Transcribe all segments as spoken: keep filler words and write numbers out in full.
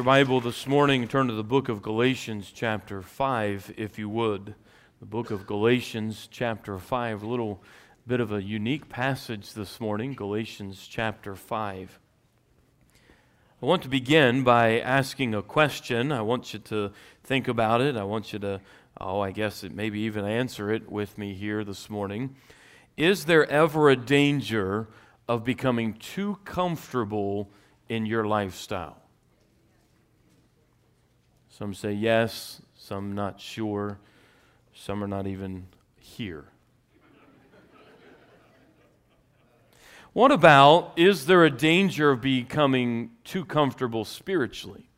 Bible this morning, turn to the book of Galatians chapter five, if you would. The book of Galatians chapter five, a little bit of a unique passage this morning, Galatians chapter five. I want to begin by asking a question. I want you to think about it. I want you to, oh, I guess it maybe even answer it with me here this morning. Is there ever a danger of becoming too comfortable in your lifestyle? Some say yes, some not sure, some are not even here. What about, is there a danger of becoming too comfortable spiritually?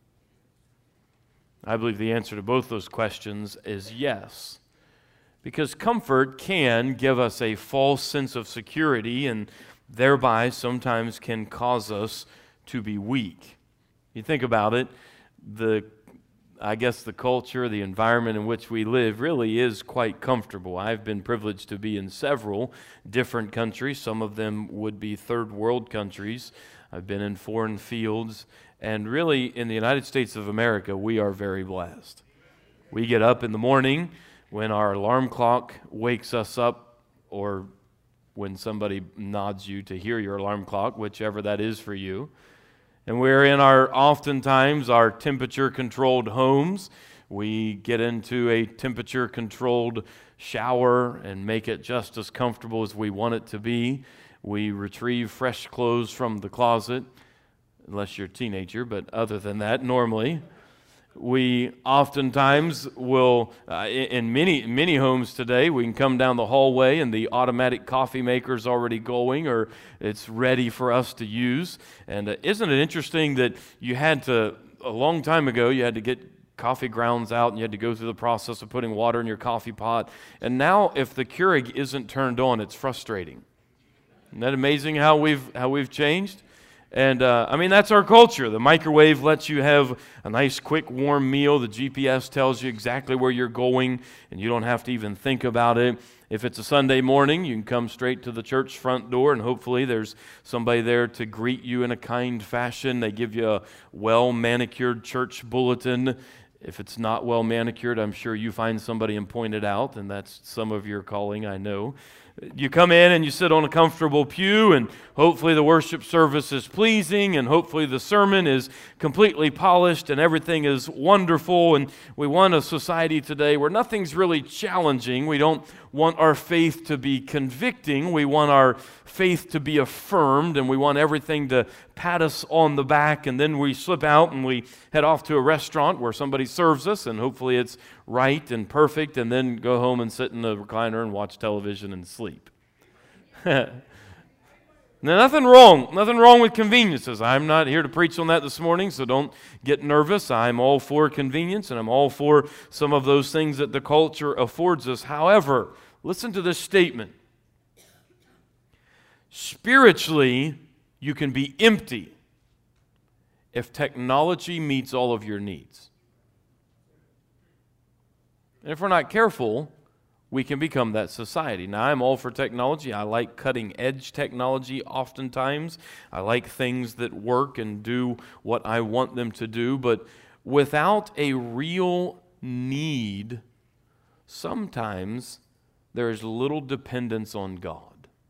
I believe the answer to both those questions is yes. Because comfort can give us a false sense of security and thereby sometimes can cause us to be weak. You think about it, the I guess the culture, the environment in which we live really is quite comfortable. I've been privileged to be in several different countries. Some of them would be third world countries. I've been in foreign fields. And really, in the United States of America, we are very blessed. We get up in the morning when our alarm clock wakes us up, or when somebody nods you to hear your alarm clock, whichever that is for you. And we're in our, oftentimes, our temperature-controlled homes. We get into a temperature-controlled shower and make it just as comfortable as we want it to be. We retrieve fresh clothes from the closet, unless you're a teenager, but other than that, normally. We oftentimes will, uh, in many many homes today, we can come down the hallway and the automatic coffee maker's already going, or it's ready for us to use. And uh, isn't it interesting that you had to, a long time ago, you had to get coffee grounds out and you had to go through the process of putting water in your coffee pot. And now if the Keurig isn't turned on, it's frustrating. Isn't that amazing how we've how we've changed? And, uh, I mean, that's our culture. The microwave lets you have a nice, quick, warm meal. The G P S tells you exactly where you're going, and you don't have to even think about it. If it's a Sunday morning, you can come straight to the church front door, and hopefully there's somebody there to greet you in a kind fashion. They give you a well-manicured church bulletin. If it's not well-manicured, I'm sure you find somebody and point it out, and that's some of your calling, I know. You come in and you sit on a comfortable pew, and hopefully the worship service is pleasing, and hopefully the sermon is completely polished and everything is wonderful. And we want a society today where nothing's really challenging. We don't want our faith to be convicting. We want our faith to be affirmed, and we want everything to pat us on the back, and then we slip out and we head off to a restaurant where somebody serves us, and hopefully it's right and perfect, and then go home and sit in the recliner and watch television and sleep. Now, nothing wrong, nothing wrong with conveniences. I'm not here to preach on that this morning, so don't get nervous. I'm all for convenience, and I'm all for some of those things that the culture affords us. However, listen to this statement. Spiritually, you can be empty if technology meets all of your needs. And if we're not careful, we can become that society. Now, I'm all for technology. I like cutting-edge technology oftentimes. I like things that work and do what I want them to do. But without a real need, sometimes there is little dependence on God.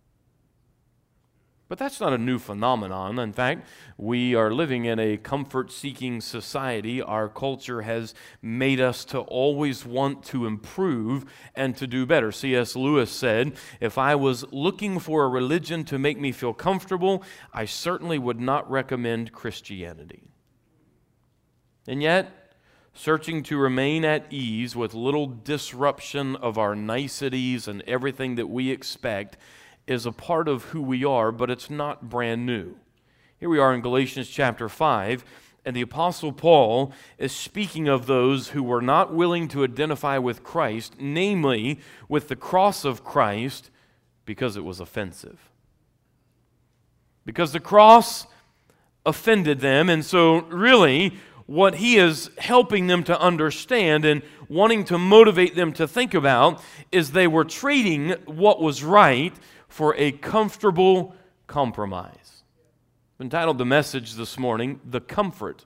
But that's not a new phenomenon. In fact, we are living in a comfort-seeking society. Our culture has made us to always want to improve and to do better. C S Lewis said, if I was looking for a religion to make me feel comfortable, I certainly would not recommend Christianity. And yet, searching to remain at ease with little disruption of our niceties and everything that we expect is a part of who we are, but it's not brand new. Here we are in Galatians chapter five, and the Apostle Paul is speaking of those who were not willing to identify with Christ, namely with the cross of Christ, because it was offensive. Because the cross offended them, and so really what he is helping them to understand and wanting to motivate them to think about is they were trading what was right for a comfortable compromise. I've entitled the message this morning, The Comfort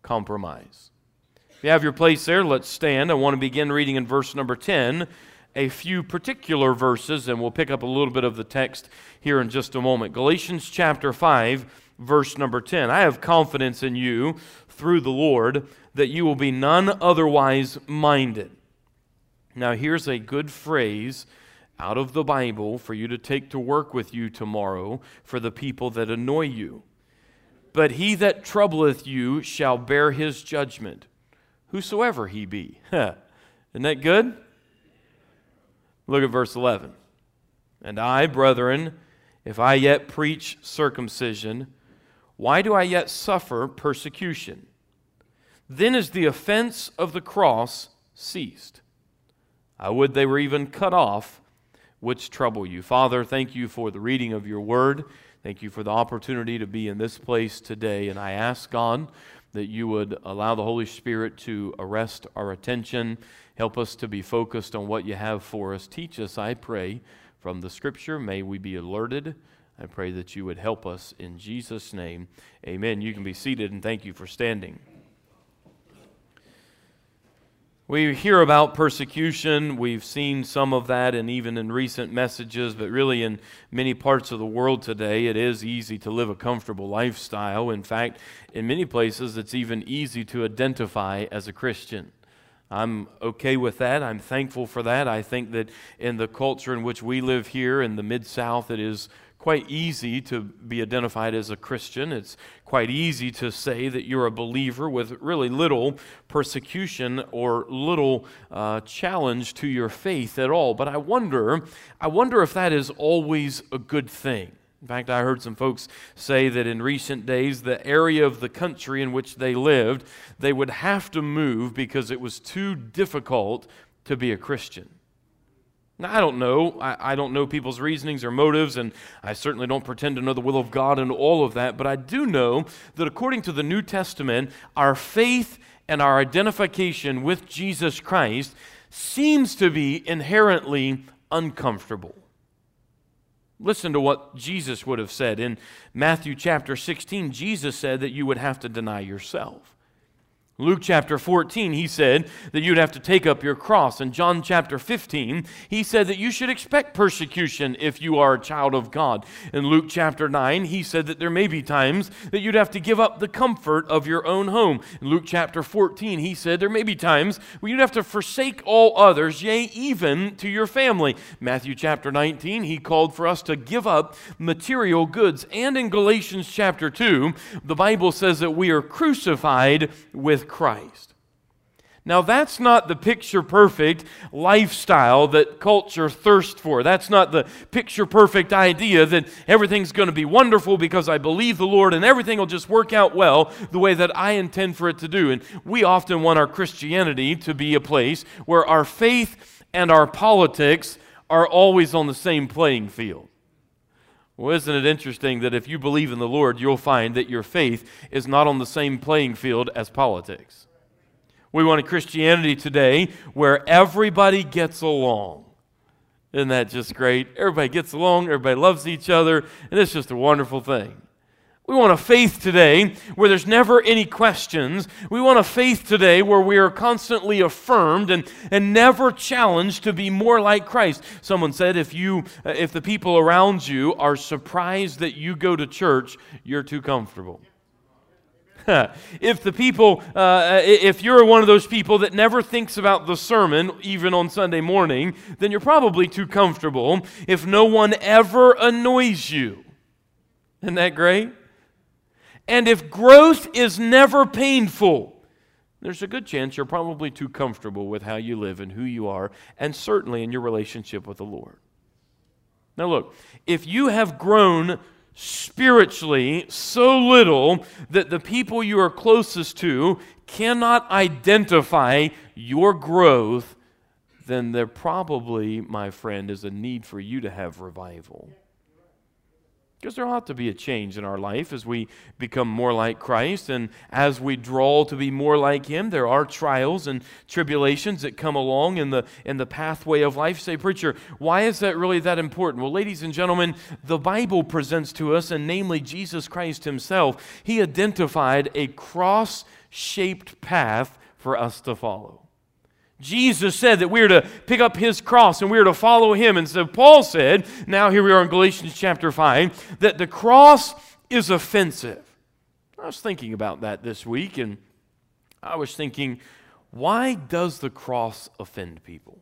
compromise. If you have your place there, let's stand. I want to begin reading in verse number ten, a few particular verses, and we'll pick up a little bit of the text here in just a moment. Galatians chapter five, verse number ten. I have confidence in you through the Lord that you will be none otherwise minded. Now here's a good phrase out of the Bible for you to take to work with you tomorrow for the people that annoy you. But he that troubleth you shall bear his judgment, whosoever he be. Isn't that good? Look at verse eleven. And I, brethren, if I yet preach circumcision, why do I yet suffer persecution? Then is the offense of the cross ceased. I would they were even cut off, which trouble you. Father, thank you for the reading of your word. Thank you for the opportunity to be in this place today. And I ask, God, that you would allow the Holy Spirit to arrest our attention. Help us to be focused on what you have for us. Teach us, I pray, from the Scripture. May we be alerted. I pray that you would help us in Jesus' name. Amen. You can be seated, and thank you for standing. We hear about persecution. We've seen some of that, and even in recent messages, but really in many parts of the world today, it is easy to live a comfortable lifestyle. In fact, in many places, it's even easy to identify as a Christian. I'm okay with that. I'm thankful for that. I think that in the culture in which we live here in the Mid-South, it is quite easy to be identified as a Christian. It's quite easy to say that you're a believer with really little persecution or little uh, challenge to your faith at all. But I wonder, I wonder if that is always a good thing. In fact, I heard some folks say that in recent days, the area of the country in which they lived, they would have to move because it was too difficult to be a Christian. Now, I don't know. I, I don't know people's reasonings or motives, and I certainly don't pretend to know the will of God and all of that, but I do know that according to the New Testament, our faith and our identification with Jesus Christ seems to be inherently uncomfortable. Listen to what Jesus would have said. In Matthew chapter sixteen, Jesus said that you would have to deny yourself. Luke chapter fourteen, he said that you'd have to take up your cross. In John chapter fifteen, he said that you should expect persecution if you are a child of God. In Luke chapter nine, he said that there may be times that you'd have to give up the comfort of your own home. In Luke chapter fourteen, he said there may be times where you'd have to forsake all others, yea, even to your family. Matthew chapter nineteen, he called for us to give up material goods. And in Galatians chapter two, the Bible says that we are crucified with Christ. Now, that's not the picture-perfect lifestyle that culture thirsts for. That's not the picture-perfect idea that everything's going to be wonderful because I believe the Lord and everything will just work out well the way that I intend for it to do. And we often want our Christianity to be a place where our faith and our politics are always on the same playing field. Well, isn't it interesting that if you believe in the Lord, you'll find that your faith is not on the same playing field as politics. We want a Christianity today where everybody gets along. Isn't that just great? Everybody gets along, everybody loves each other, and it's just a wonderful thing. We want a faith today where there's never any questions. We want a faith today where we are constantly affirmed and, and never challenged to be more like Christ. Someone said if you, if the people around you are surprised that you go to church, you're too comfortable. If the people, uh, if you're one of those people that never thinks about the sermon, even on Sunday morning, then you're probably too comfortable if no one ever annoys you. Isn't that great? And if growth is never painful, there's a good chance you're probably too comfortable with how you live and who you are, and certainly in your relationship with the Lord. Now look, if you have grown spiritually so little that the people you are closest to cannot identify your growth, then there probably, my friend, is a need for you to have revival. Because there ought to be a change in our life as we become more like Christ, and as we draw to be more like Him. There are trials and tribulations that come along in the in the pathway of life. Say, preacher, why is that really that important? Well, ladies and gentlemen, the Bible presents to us, and namely Jesus Christ Himself, He identified a cross-shaped path for us to follow. Jesus said that we are to pick up His cross and we are to follow Him. And so Paul said, now here we are in Galatians chapter five, that the cross is offensive. I was thinking about that this week, and I was thinking, why does the cross offend people?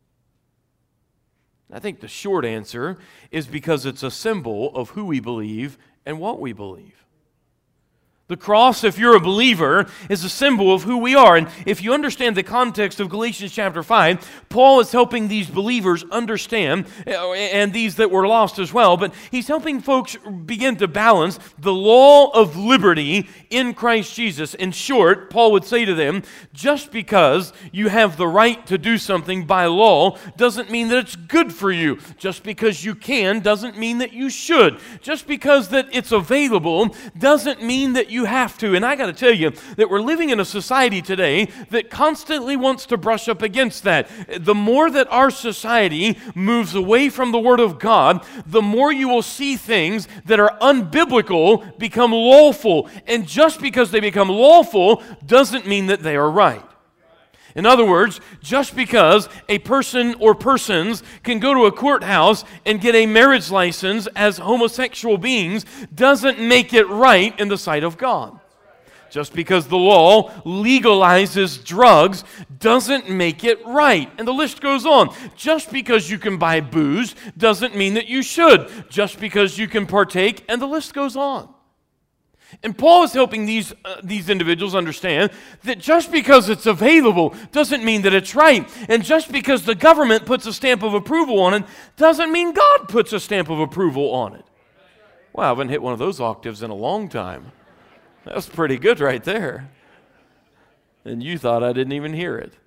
I think the short answer is because it's a symbol of who we believe and what we believe. The cross, if you're a believer, is a symbol of who we are. And if you understand the context of Galatians chapter five, Paul is helping these believers understand, and these that were lost as well, but he's helping folks begin to balance the law of liberty in Christ Jesus. In short, Paul would say to them, just because you have the right to do something by law doesn't mean that it's good for you. Just because you can doesn't mean that you should. Just because that it's available doesn't mean that you You have to. And I got to tell you that we're living in a society today that constantly wants to brush up against that. The more that our society moves away from the Word of God, the more you will see things that are unbiblical become lawful. And just because they become lawful doesn't mean that they are right. In other words, just because a person or persons can go to a courthouse and get a marriage license as homosexual beings doesn't make it right in the sight of God. Just because the law legalizes drugs doesn't make it right. And the list goes on. Just because you can buy booze doesn't mean that you should. Just because you can partake, and the list goes on. And Paul is helping these, uh, these individuals understand that just because it's available doesn't mean that it's right. And just because the government puts a stamp of approval on it doesn't mean God puts a stamp of approval on it. Well, I haven't hit one of those octaves in a long time. That's pretty good right there. And you thought I didn't even hear it.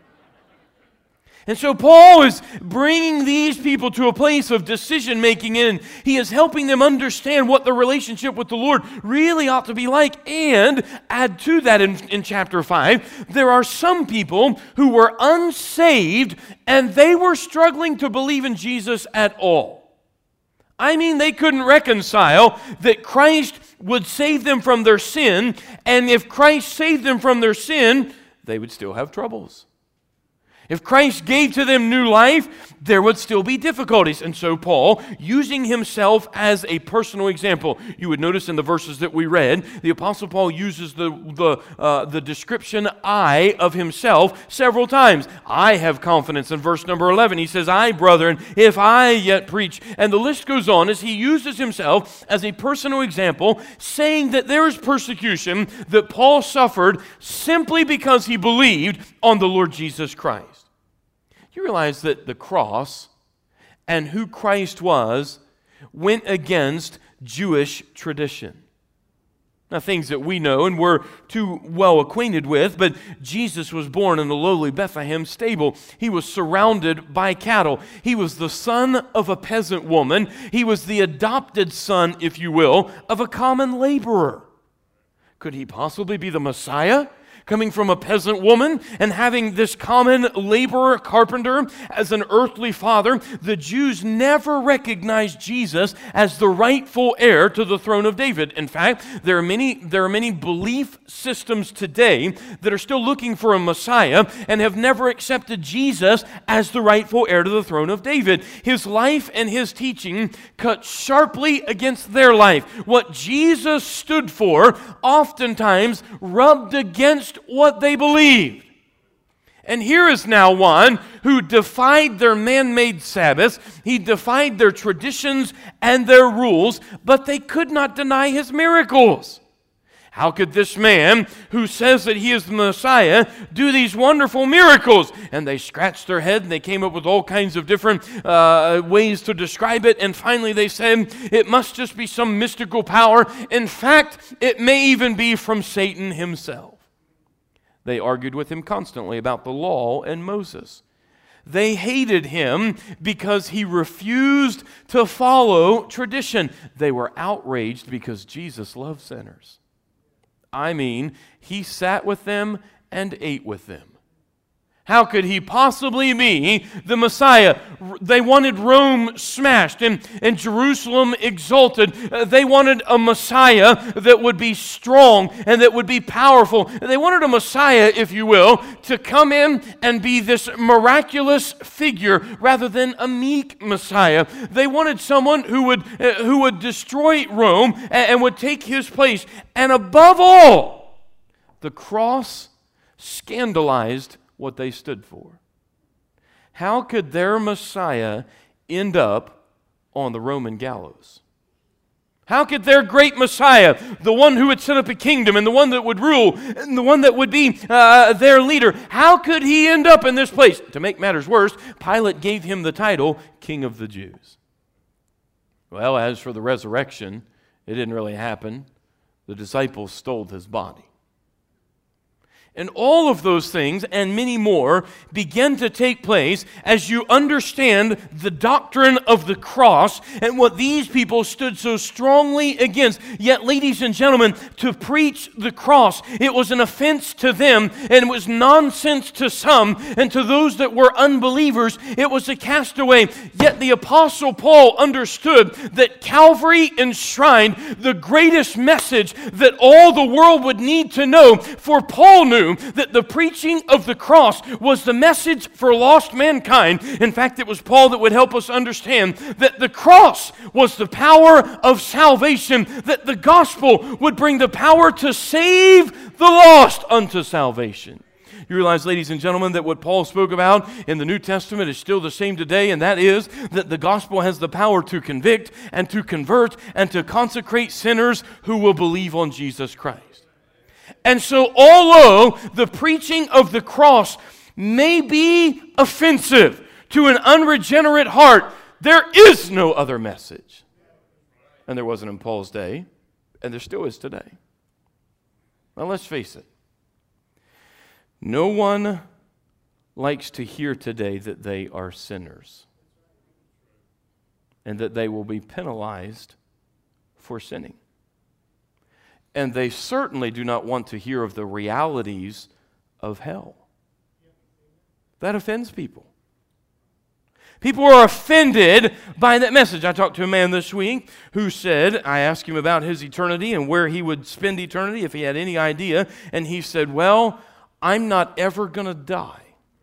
And so Paul is bringing these people to a place of decision making, and he is helping them understand what the relationship with the Lord really ought to be like. And add to that in, in chapter five, there are some people who were unsaved and they were struggling to believe in Jesus at all. I mean, they couldn't reconcile that Christ would save them from their sin, and if Christ saved them from their sin, they would still have troubles. If Christ gave to them new life, there would still be difficulties. And so Paul, using himself as a personal example, you would notice in the verses that we read, the Apostle Paul uses the, the, uh, the description I of himself several times. I have confidence. In verse number eleven, he says, I, brethren, if I yet preach. And the list goes on as he uses himself as a personal example, saying that there is persecution that Paul suffered simply because he believed on the Lord Jesus Christ. You realize that the cross and who Christ was went against Jewish tradition. Now, things that we know and we're too well acquainted with, but Jesus was born in the lowly Bethlehem stable. He was surrounded by cattle. He was the son of a peasant woman. He was the adopted son, if you will, of a common laborer. Could he possibly be the Messiah? Coming from a peasant woman and having this common laborer, carpenter, as an earthly father, the Jews never recognized Jesus as the rightful heir to the throne of David. In fact, there are many, there are many belief systems today that are still looking for a Messiah and have never accepted Jesus as the rightful heir to the throne of David. His life and his teaching cut sharply against their life. What Jesus stood for oftentimes rubbed against what they believed. And here is now one who defied their man-made Sabbaths. He defied their traditions and their rules, but they could not deny his miracles. How could this man who says that he is the Messiah do these wonderful miracles? And they scratched their head and they came up with all kinds of different uh, ways to describe it. And finally they said, it must just be some mystical power. In fact, it may even be from Satan himself. They argued with him constantly about the law and Moses. They hated him because he refused to follow tradition. They were outraged because Jesus loved sinners. I mean, he sat with them and ate with them. How could he possibly be the Messiah? They wanted Rome smashed and, and Jerusalem exalted. Uh, they wanted a Messiah that would be strong and that would be powerful. They wanted a Messiah, if you will, to come in and be this miraculous figure rather than a meek Messiah. They wanted someone who would, uh, who would destroy Rome and, and would take his place. And above all, the cross scandalized what they stood for. How could their Messiah end up on the Roman gallows? How could their great Messiah, the one who would set up a kingdom and the one that would rule and the one that would be uh, their leader, how could he end up in this place? To make matters worse, Pilate gave him the title King of the Jews. Well, as for the resurrection, it didn't really happen. The disciples stole his body. And all of those things and many more begin to take place as you understand the doctrine of the cross and what these people stood so strongly against. Yet, ladies and gentlemen, to preach the cross, it was an offense to them and it was nonsense to some, and to those that were unbelievers, it was a castaway. Yet the Apostle Paul understood that Calvary enshrined the greatest message that all the world would need to know, for Paul knew that the preaching of the cross was the message for lost mankind. In fact, it was Paul that would help us understand that the cross was the power of salvation, that the gospel would bring the power to save the lost unto salvation. You realize, ladies and gentlemen, that what Paul spoke about in the New Testament is still the same today, and that is that the gospel has the power to convict and to convert and to consecrate sinners who will believe on Jesus Christ. And so, although the preaching of the cross may be offensive to an unregenerate heart, there is no other message. And there wasn't in Paul's day, and there still is today. Now, let's face it. No one likes to hear today that they are sinners and that they will be penalized for sinning. And they certainly do not want to hear of the realities of hell. That offends people. People are offended by that message. I talked to a man this week who said, I asked him about his eternity and where he would spend eternity, if he had any idea, and he said, well, I'm not ever going to die.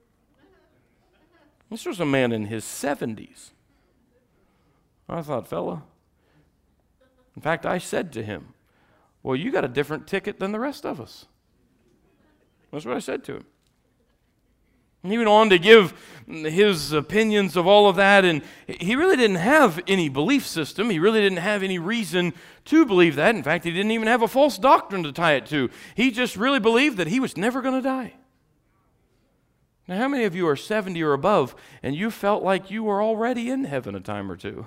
This was a man in his seventies. I thought, fella, in fact, I said to him, well, you got a different ticket than the rest of us. That's what I said to him. And he went on to give his opinions of all of that, and he really didn't have any belief system. He really didn't have any reason to believe that. In fact, he didn't even have a false doctrine to tie it to. He just really believed that he was never going to die. Now, how many of you are seventy or above, and you felt like you were already in heaven a time or two?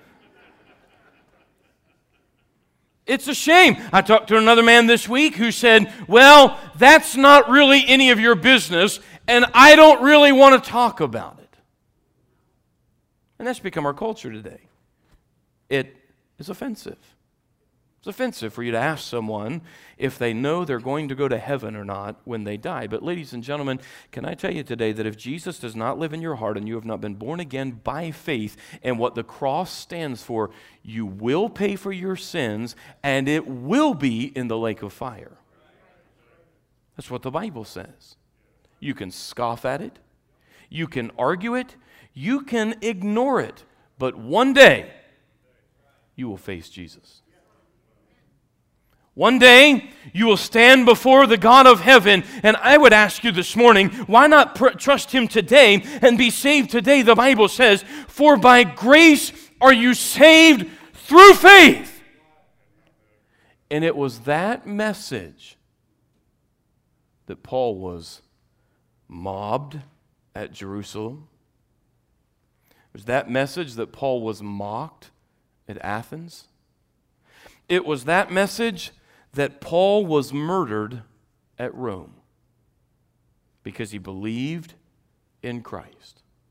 It's a shame. I talked to another man this week who said, well, that's not really any of your business, and I don't really want to talk about it. And that's become our culture today. It is offensive. It's offensive for you to ask someone if they know they're going to go to heaven or not when they die. But ladies and gentlemen, can I tell you today that if Jesus does not live in your heart and you have not been born again by faith and what the cross stands for, you will pay for your sins and it will be in the lake of fire. That's what the Bible says. You can scoff at it. You can argue it. You can ignore it. But one day, you will face Jesus. One day, you will stand before the God of heaven, and I would ask you this morning, why not pr- trust Him today and be saved today? The Bible says, for by grace are you saved through faith. And it was that message that Paul was mobbed at Jerusalem. It was that message that Paul was mocked at Athens. It was that message that Paul was murdered at Rome because he believed in Christ.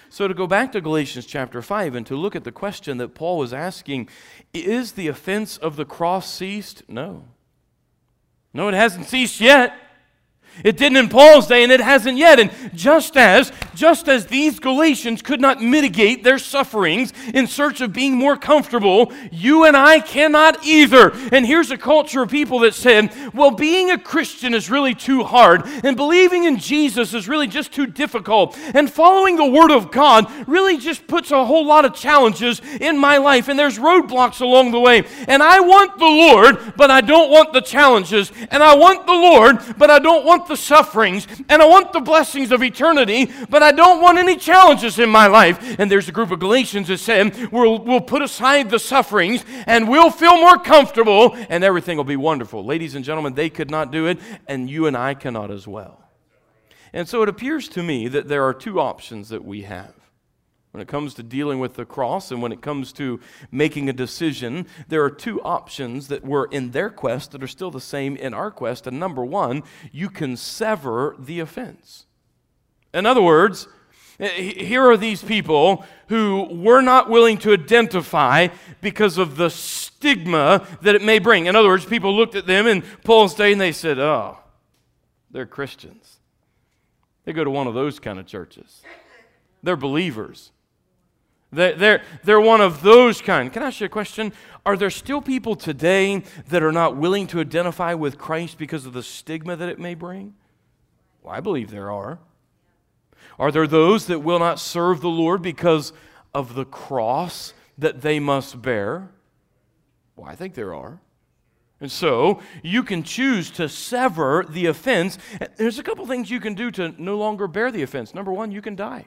So to go back to Galatians chapter five and to look at the question that Paul was asking, is the offense of the cross ceased? No. No, it hasn't ceased yet. It didn't in Paul's day, and it hasn't yet. And just as, just as these Galatians could not mitigate their sufferings in search of being more comfortable, you and I cannot either. And here's a culture of people that said, well, being a Christian is really too hard, and believing in Jesus is really just too difficult, and following the Word of God really just puts a whole lot of challenges in my life, and there's roadblocks along the way. And I want the Lord, but I don't want the challenges. And I want the Lord, but I don't want the sufferings, and I want the blessings of eternity, but I don't want any challenges in my life. And there's a group of Galatians that said, we'll, we'll put aside the sufferings, and we'll feel more comfortable, and everything will be wonderful. Ladies and gentlemen, they could not do it, and you and I cannot as well. And so it appears to me that there are two options that we have. When it comes to dealing with the cross and when it comes to making a decision, there are two options that were in their quest that are still the same in our quest. And number one, you can sever the offense. In other words, here are these people who were not willing to identify because of the stigma that it may bring. In other words, people looked at them in Paul's day and they said, oh, they're Christians. They go to one of those kind of churches. They're believers. They're, they're one of those kind. Can I ask you a question? Are there still people today that are not willing to identify with Christ because of the stigma that it may bring? Well, I believe there are. Are there those that will not serve the Lord because of the cross that they must bear? Well, I think there are. And so, you can choose to sever the offense. There's a couple things you can do to no longer bear the offense. Number one, you can die.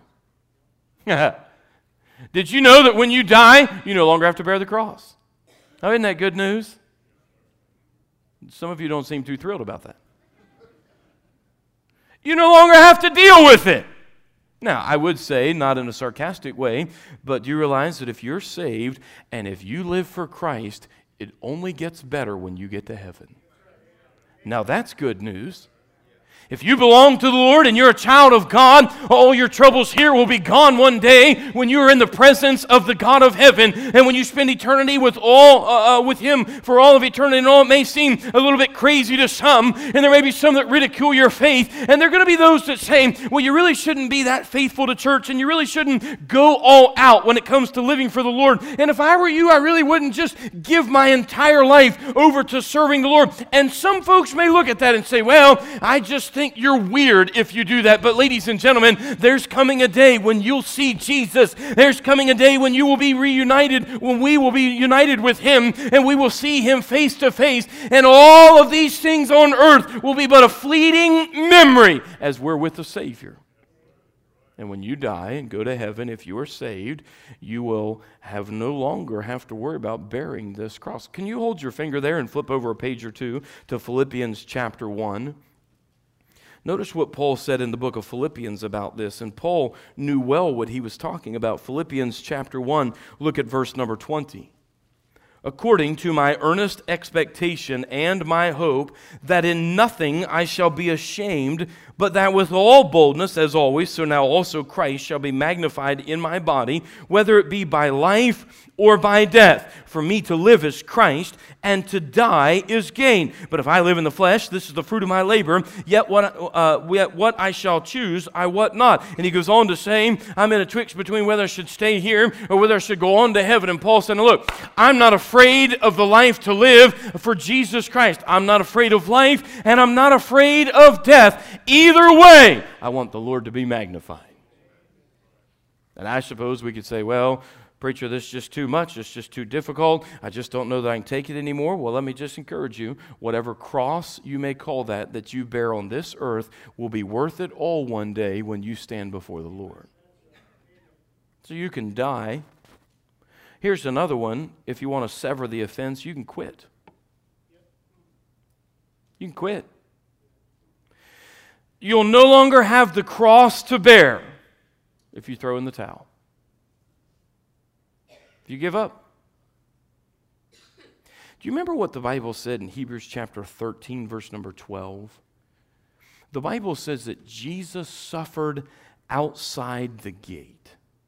Did you know that when you die, you no longer have to bear the cross? Oh, isn't that good news? Some of you don't seem too thrilled about that. You no longer have to deal with it. Now, I would say, not in a sarcastic way, but do you realize that if you're saved and if you live for Christ, it only gets better when you get to heaven? Now, that's good news. If you belong to the Lord and you're a child of God, all your troubles here will be gone one day when you are in the presence of the God of heaven. And when you spend eternity with all uh, uh, with Him for all of eternity, and all it may seem a little bit crazy to some, and there may be some that ridicule your faith, and there are going to be those that say, well, you really shouldn't be that faithful to church, and you really shouldn't go all out when it comes to living for the Lord. And if I were you, I really wouldn't just give my entire life over to serving the Lord. And some folks may look at that and say, well, I just think you're weird if you do that. But ladies and gentlemen, there's coming a day when you'll see Jesus. There's coming a day when you will be reunited, when we will be united with Him, and we will see Him face to face. And all of these things on earth will be but a fleeting memory as we're with the Savior. And when you die and go to heaven, if you are saved, you will have no longer have to worry about bearing this cross. Can you hold your finger there and flip over a page or two to Philippians chapter one? Notice what Paul said in the book of Philippians about this, and Paul knew well what he was talking about. Philippians chapter one, look at verse number twenty. According to my earnest expectation and my hope, that in nothing I shall be ashamed, but that with all boldness, as always, so now also Christ shall be magnified in my body, whether it be by life or by death. For me to live is Christ, and to die is gain. But if I live in the flesh, this is the fruit of my labor, yet what, uh, yet what I shall choose, I what not. And he goes on to say, I'm in a twixt between whether I should stay here or whether I should go on to heaven. And Paul said, look, I'm not afraid of the life to live for Jesus Christ. I'm not afraid of life, and I'm not afraid of death. Either way, I want the Lord to be magnified. And I suppose we could say, well, preacher, this is just too much. It's just too difficult. I just don't know that I can take it anymore. Well, let me just encourage you. Whatever cross you may call that, that you bear on this earth will be worth it all one day when you stand before the Lord. So you can die. Here's another one. If you want to sever the offense, you can quit. You can quit. You'll no longer have the cross to bear if you throw in the towel. If you give up. Do you remember what the Bible said in Hebrews chapter thirteen, verse number twelve? The Bible says that Jesus suffered outside the gate.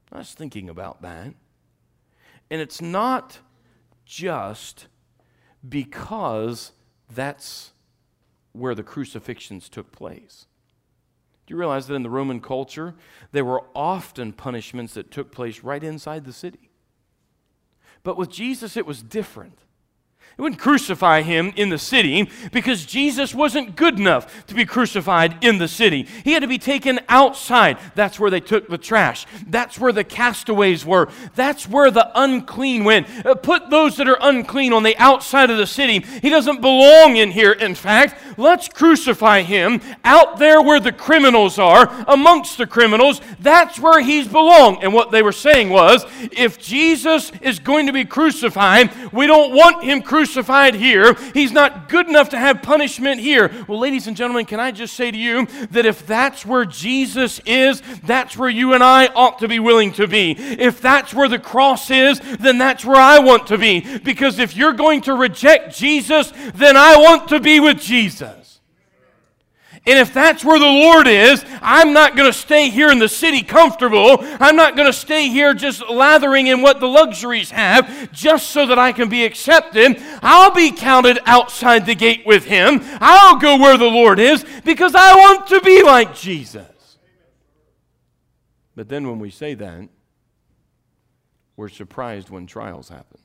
I was thinking about that. And it's not just because that's where the crucifixions took place. Do you realize that in the Roman culture, there were often punishments that took place right inside the city? But with Jesus, it was different. They wouldn't crucify him in the city because Jesus wasn't good enough to be crucified in the city. He had to be taken outside. That's where they took the trash. That's where the castaways were. That's where the unclean went. Uh, put those that are unclean on the outside of the city. He doesn't belong in here. In fact, let's crucify him out there where the criminals are, amongst the criminals. That's where he's belong. And what they were saying was, if Jesus is going to be crucified, we don't want him crucified crucified here. He's not good enough to have punishment here. Well, ladies and gentlemen, can I just say to you that if that's where Jesus is, that's where you and I ought to be willing to be. If that's where the cross is, then that's where I want to be. Because if you're going to reject Jesus, then I want to be with Jesus. And if that's where the Lord is, I'm not going to stay here in the city comfortable. I'm not going to stay here just lathering in what the luxuries have just so that I can be accepted. I'll be counted outside the gate with him. I'll go where the Lord is because I want to be like Jesus. But then when we say that, we're surprised when trials happen.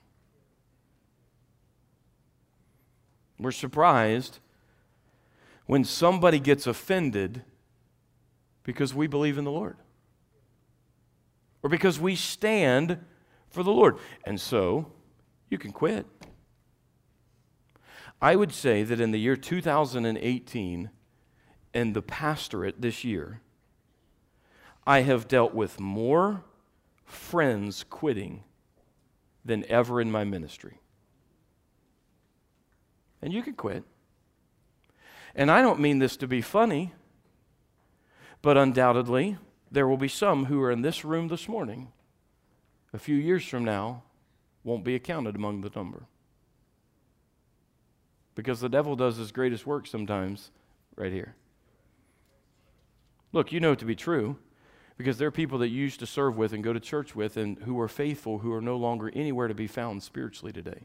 We're surprised when somebody gets offended because we believe in the Lord or because we stand for the Lord. And so, you can quit. I would say that in the year two thousand eighteen, in the pastorate this year, I have dealt with more friends quitting than ever in my ministry. And you can quit. And I don't mean this to be funny, but undoubtedly, there will be some who are in this room this morning, a few years from now, won't be accounted among the number. Because the devil does his greatest work sometimes right here. Look, you know it to be true, because there are people that you used to serve with and go to church with and who are faithful, who are no longer anywhere to be found spiritually today.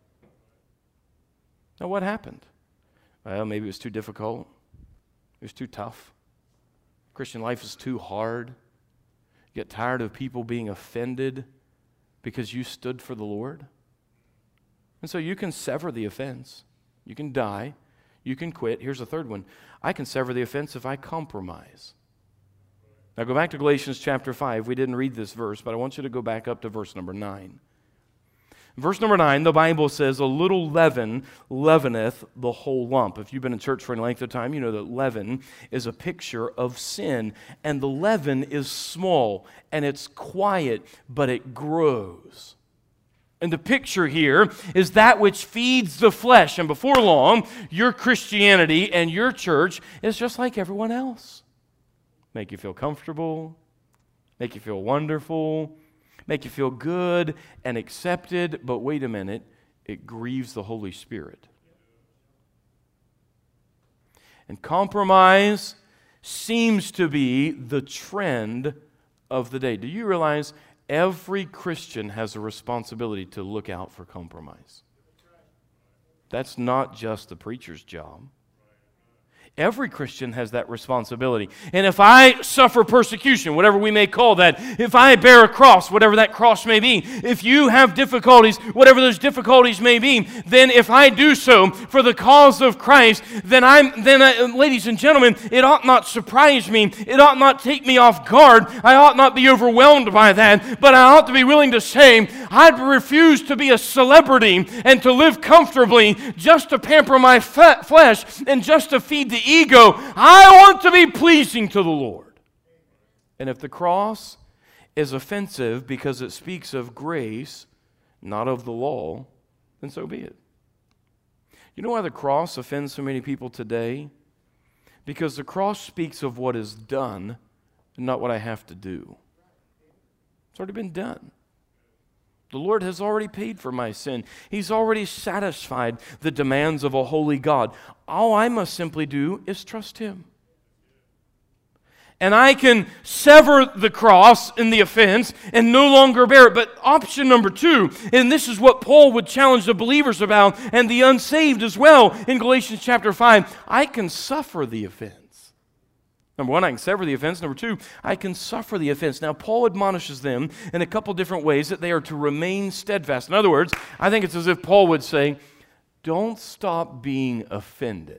Now, what happened? Well, maybe it was too difficult. It was too tough. Christian life is too hard. You get tired of people being offended because you stood for the Lord. And so you can sever the offense. You can die. You can quit. Here's the third one. I can sever the offense if I compromise. Now go back to Galatians chapter five. We didn't read this verse, but I want you to go back up to verse number nine. Verse number nine, the Bible says, a little leaven leaveneth the whole lump. If you've been in church for any length of time, you know that leaven is a picture of sin. And the leaven is small, and it's quiet, but it grows. And the picture here is that which feeds the flesh. And before long, your Christianity and your church is just like everyone else. Make you feel comfortable, make you feel wonderful, make you feel good and accepted, but wait a minute, it grieves the Holy Spirit. And compromise seems to be the trend of the day. Do you realize every Christian has a responsibility to look out for compromise? That's not just the preacher's job. Every Christian has that responsibility. And if I suffer persecution, whatever we may call that, if I bear a cross, whatever that cross may be, if you have difficulties, whatever those difficulties may be, then if I do so for the cause of Christ, then I'm, then uh, ladies and gentlemen, it ought not surprise me. It ought not take me off guard. I ought not be overwhelmed by that, but I ought to be willing to say, I'd refuse to be a celebrity and to live comfortably just to pamper my f- flesh and just to feed the ego. I want to be pleasing to the Lord. And if the cross is offensive because it speaks of grace, not of the law, then so be it. You know why the cross offends so many people today? Because the cross speaks of what is done and not what I have to do. It's already been done. The Lord has already paid for my sin. He's already satisfied the demands of a holy God. All I must simply do is trust Him. And I can sever the cross in the offense and no longer bear it. But option number two, and this is what Paul would challenge the believers about and the unsaved as well in Galatians chapter five, I can suffer the offense. Number one, I can sever the offense. Number two, I can suffer the offense. Now, Paul admonishes them in a couple different ways that they are to remain steadfast. In other words, I think it's as if Paul would say, don't stop being offended.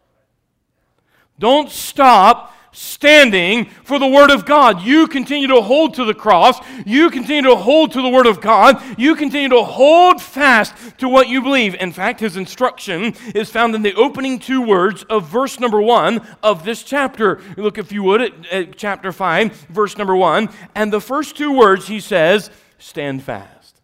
Don't stop standing for the Word of God. You continue to hold to the cross. You continue to hold to the Word of God. You continue to hold fast to what you believe. In fact, his instruction is found in the opening two words of verse number one of this chapter. Look, if you would, at, at chapter five, verse number one. And the first two words he says, stand fast.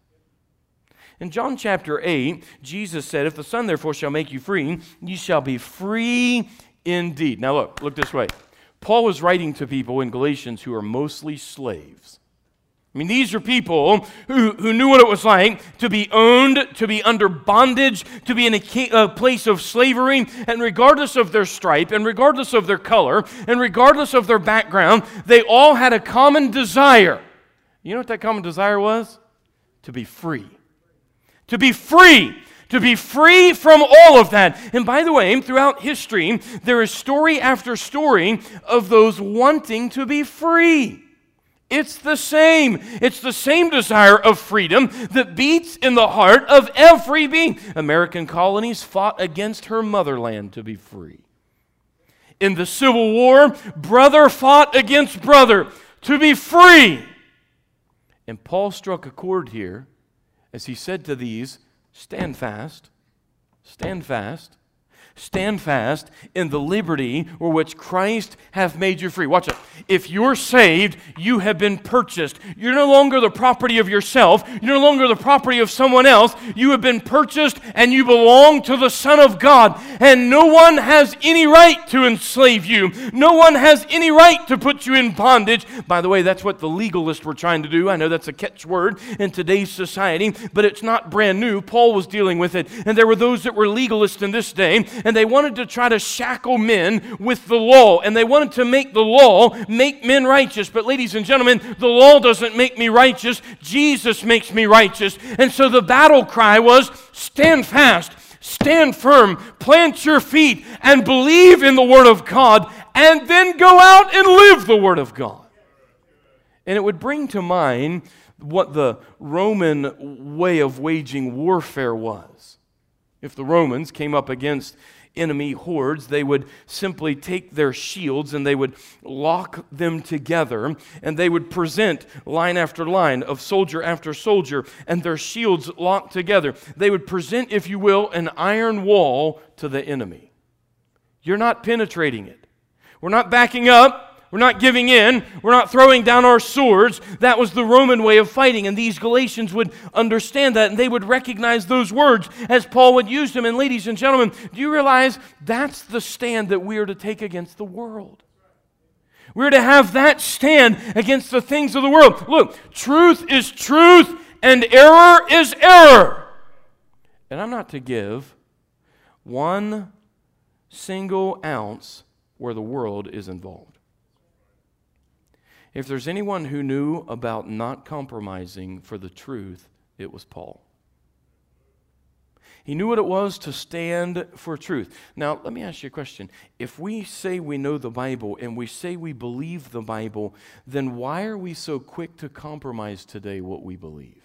In John chapter eight, Jesus said, if the Son therefore shall make you free, you shall be free indeed. Now look, look this way. Paul was writing to people in Galatians who are mostly slaves. I mean, these are people who, who knew what it was like to be owned, to be under bondage, to be in a, a place of slavery, and regardless of their stripe, and regardless of their color, and regardless of their background, they all had a common desire. You know what that common desire was? To be free. To be free. To be free from all of that. And by the way, throughout history, there is story after story of those wanting to be free. It's the same. It's the same desire of freedom that beats in the heart of every being. American colonies fought against her motherland to be free. In the Civil War, brother fought against brother to be free. And Paul struck a chord here as he said to these, stand fast, stand fast, stand fast in the liberty for which Christ hath made you free. Watch it. If you're saved, you have been purchased. You're no longer the property of yourself. You're no longer the property of someone else. You have been purchased and you belong to the Son of God. And no one has any right to enslave you. No one has any right to put you in bondage. By the way, that's what the legalists were trying to do. I know that's a catchword in today's society, but it's not brand new. Paul was dealing with it. And there were those that were legalists in this day, and they wanted to try to shackle men with the law, and they wanted to make the law make men righteous. But ladies and gentlemen, the law doesn't make me righteous. Jesus makes me righteous. And so the battle cry was, stand fast, stand firm, plant your feet, and believe in the Word of God, and then go out and live the Word of God. And it would bring to mind what the Roman way of waging warfare was. If the Romans came up against enemy hordes, they would simply take their shields and they would lock them together, and they would present line after line of soldier after soldier, and their shields locked together. They would present, if you will, an iron wall to the enemy. You're not penetrating it. We're not backing up. We're not giving in. We're not throwing down our swords. That was the Roman way of fighting, and these Galatians would understand that, and they would recognize those words as Paul would use them. And ladies and gentlemen, do you realize that's the stand that we are to take against the world? We're to have that stand against the things of the world. Look, truth is truth, and error is error. And I'm not to give one single ounce where the world is involved. If there's anyone who knew about not compromising for the truth, it was Paul. He knew what it was to stand for truth. Now, let me ask you a question. If we say we know the Bible and we say we believe the Bible, then why are we so quick to compromise today what we believe?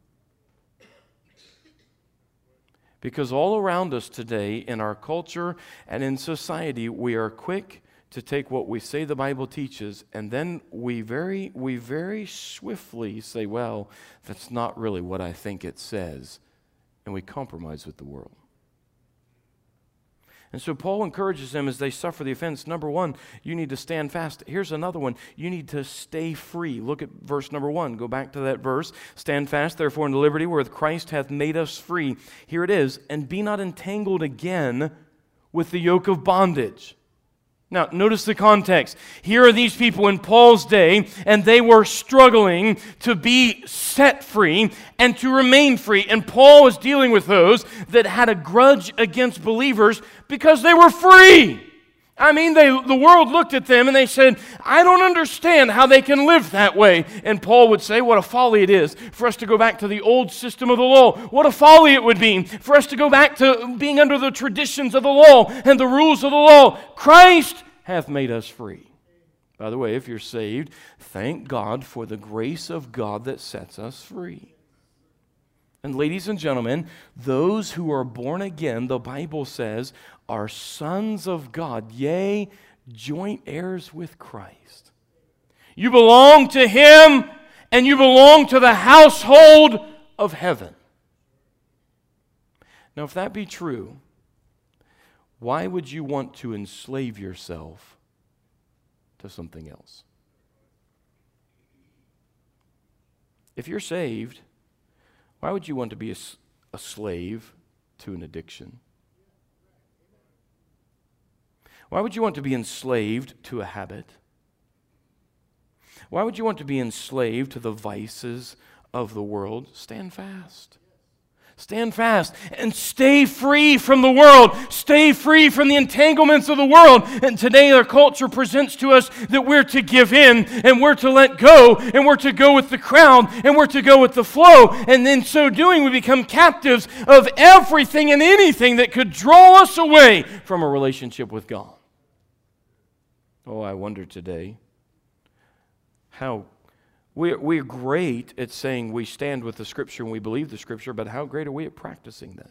Because all around us today, in our culture and in society, we are quick to take what we say the Bible teaches, and then we very, we very swiftly say, well, that's not really what I think it says, and we compromise with the world. And so Paul encourages them as they suffer the offense. Number one, you need to stand fast. Here's another one. You need to stay free. Look at verse number one. Go back to that verse. Stand fast, therefore, in the liberty wherewith Christ hath made us free. Here it is. And be not entangled again with the yoke of bondage. Now, notice the context. Here are these people in Paul's day, and they were struggling to be set free and to remain free. And Paul was dealing with those that had a grudge against believers because they were free. I mean, they, the world looked at them and they said, I don't understand how they can live that way. And Paul would say, what a folly it is for us to go back to the old system of the law. What a folly it would be for us to go back to being under the traditions of the law and the rules of the law. Christ hath made us free. By the way, if you're saved, thank God for the grace of God that sets us free. And ladies and gentlemen, those who are born again, the Bible says, are sons of God, yea, joint heirs with Christ. You belong to Him, and you belong to the household of heaven. Now, if that be true, why would you want to enslave yourself to something else? If you're saved, why would you want to be a, a slave to an addiction? Why would you want to be enslaved to a habit? Why would you want to be enslaved to the vices of the world? Stand fast. Stand fast and stay free from the world. Stay free from the entanglements of the world. And today our culture presents to us that we're to give in and we're to let go and we're to go with the crowd and we're to go with the flow. And in so doing, we become captives of everything and anything that could draw us away from a relationship with God. Oh, I wonder today how we're, we're great at saying we stand with the Scripture and we believe the Scripture, but how great are we at practicing that?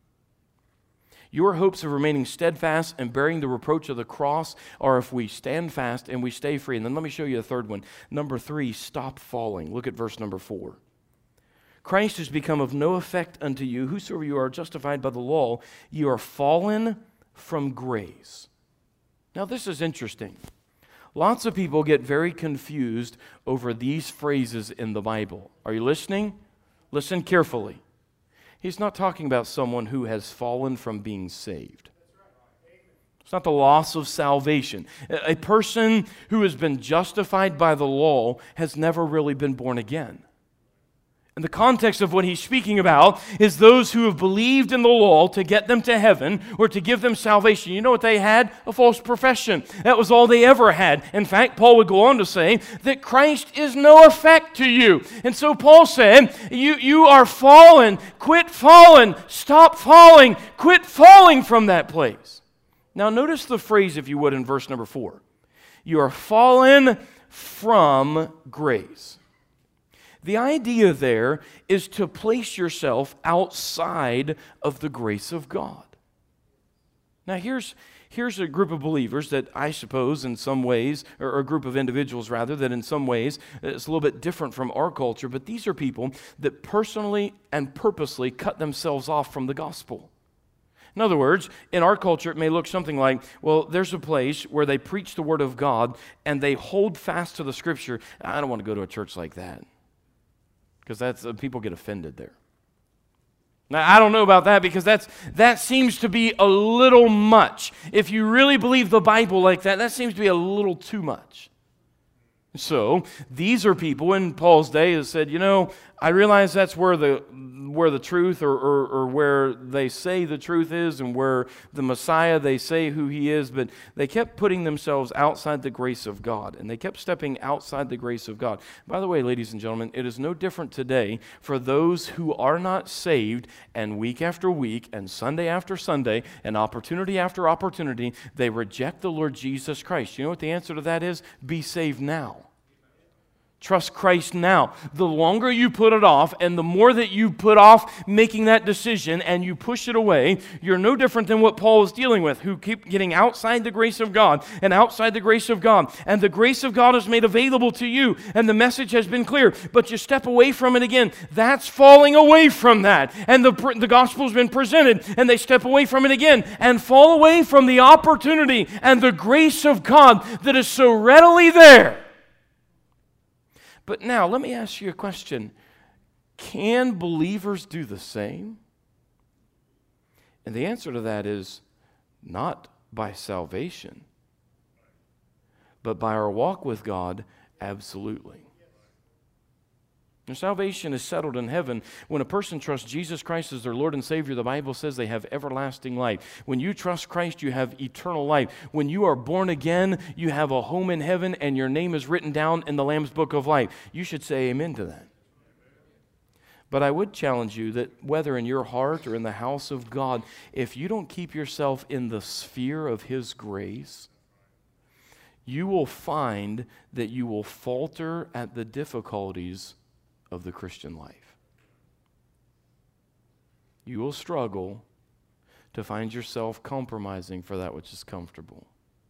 Your hopes of remaining steadfast and bearing the reproach of the cross are if we stand fast and we stay free. And then let me show you a third one. Number three, stop falling. Look at verse number four. Christ has become of no effect unto you. Whosoever you are justified by the law, you are fallen from grace. Now, this is interesting. Lots of people get very confused over these phrases in the Bible. Are you listening? Listen carefully. He's not talking about someone who has fallen from being saved. It's not the loss of salvation. A person who has been justified by the law has never really been born again. And the context of what he's speaking about is those who have believed in the law to get them to heaven or to give them salvation. You know what they had? A false profession. That was all they ever had. In fact, Paul would go on to say that Christ is no effect to you. And so Paul said, you, you are fallen. Quit falling. Stop falling. Quit falling from that place. Now notice the phrase, if you would, in verse number four. You are fallen from grace. The idea there is to place yourself outside of the grace of God. Now here's, here's a group of believers that I suppose in some ways, or a group of individuals rather, that in some ways it's a little bit different from our culture, but these are people that personally and purposely cut themselves off from the gospel. In other words, in our culture it may look something like, well, there's a place where they preach the Word of God and they hold fast to the Scripture. I don't want to go to a church like that. Because that's uh, people get offended there. Now, I don't know about that because that's that seems to be a little much. If you really believe the Bible like that, that seems to be a little too much. So, these are people in Paul's day who said, you know, I realize that's where the where the truth or, or, or where they say the truth is and where the Messiah, they say who he is, but they kept putting themselves outside the grace of God, and they kept stepping outside the grace of God. By the way, ladies and gentlemen, it is no different today for those who are not saved, and week after week and Sunday after Sunday and opportunity after opportunity, they reject the Lord Jesus Christ. You know what the answer to that is? Be saved now. Trust Christ now. The longer you put it off and the more that you put off making that decision and you push it away, you're no different than what Paul is dealing with, who keep getting outside the grace of God and outside the grace of God. And the grace of God is made available to you and the message has been clear, but you step away from it again. That's falling away from that. And the, the gospel's been presented and they step away from it again and fall away from the opportunity and the grace of God that is so readily there. But now, let me ask you a question. Can believers do the same? And the answer to that is not by salvation, but by our walk with God, absolutely. Their salvation is settled in heaven. When a person trusts Jesus Christ as their Lord and Savior, the Bible says they have everlasting life. When you trust Christ, you have eternal life. When you are born again, you have a home in heaven, and your name is written down in the Lamb's Book of Life. You should say amen to that. But I would challenge you that whether in your heart or in the house of God, if you don't keep yourself in the sphere of His grace, you will find that you will falter at the difficulties of the Christian life. You will struggle to find yourself compromising for that which is comfortable,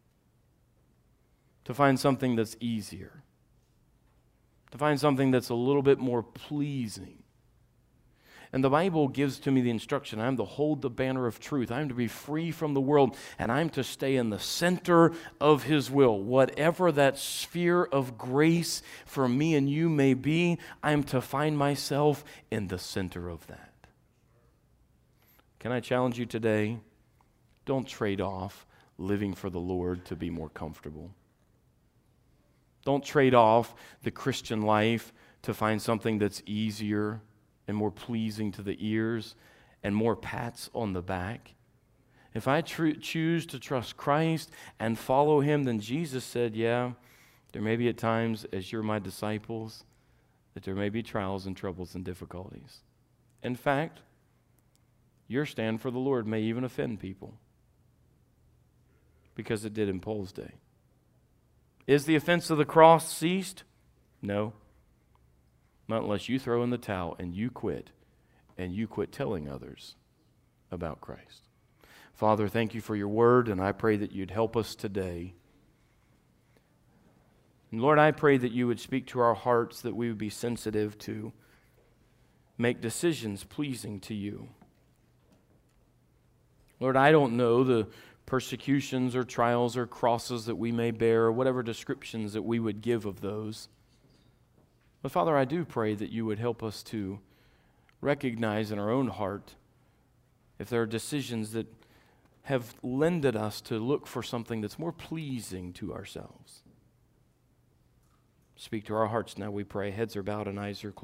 to find something that's easier, to find something that's a little bit more pleasing. And the Bible gives to me the instruction, I'm to hold the banner of truth. I'm to be free from the world, and I'm to stay in the center of His will. Whatever that sphere of grace for me and you may be, I'm to find myself in the center of that. Can I challenge you today? Don't trade off living for the Lord to be more comfortable. Don't trade off the Christian life to find something that's easier and more pleasing to the ears and more pats on the back. If I tr- choose to trust Christ and follow Him, then Jesus said, yeah, there may be at times as you're my disciples that there may be trials and troubles and difficulties. In fact, your stand for the Lord may even offend people, because it did in Paul's day. Is the offense of the cross ceased? No. Not unless you throw in the towel and you quit, and you quit telling others about Christ. Father, thank you for your word, and I pray that you'd help us today. And Lord, I pray that you would speak to our hearts, that we would be sensitive to make decisions pleasing to you. Lord, I don't know the persecutions or trials or crosses that we may bear, or whatever descriptions that we would give of those. But Father, I do pray that you would help us to recognize in our own heart if there are decisions that have lended us to look for something that's more pleasing to ourselves. Speak to our hearts now, we pray. Heads are bowed and eyes are closed.